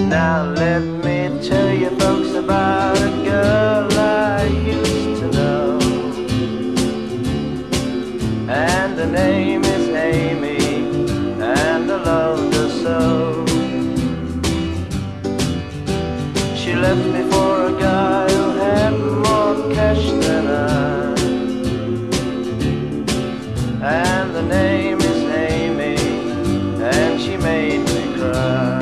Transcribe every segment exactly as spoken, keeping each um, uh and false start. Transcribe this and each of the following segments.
Now let me tell you folks about a girl I used to know, and her name is Amy, and I loved her so. She left me for a guy who had more cash than I, and the name is Amy, and she made me cry.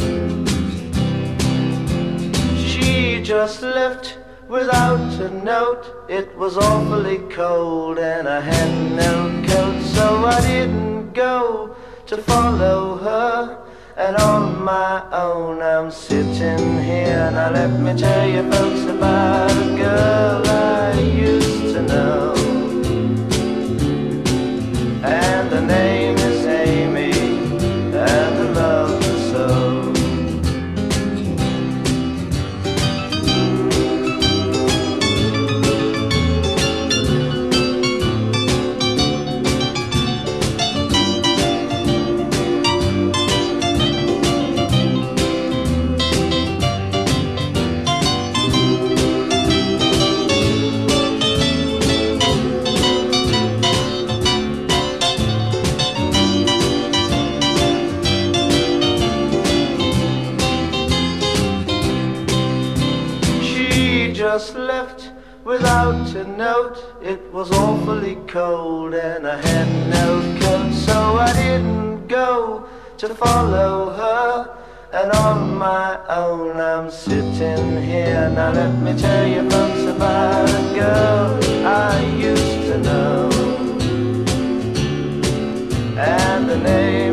She just left without a note. It was awfully cold and I had no coat, so I didn't go to follow her. And on my own I'm sitting here. Now let me tell you folks about a girl I used to know, and her name is Amy, and I love her so. Just left without a note. It was awfully cold and I had no coat, so I didn't go to follow her. And on my own I'm sitting here. Now let me tell you folks about a girl I used to know, and the name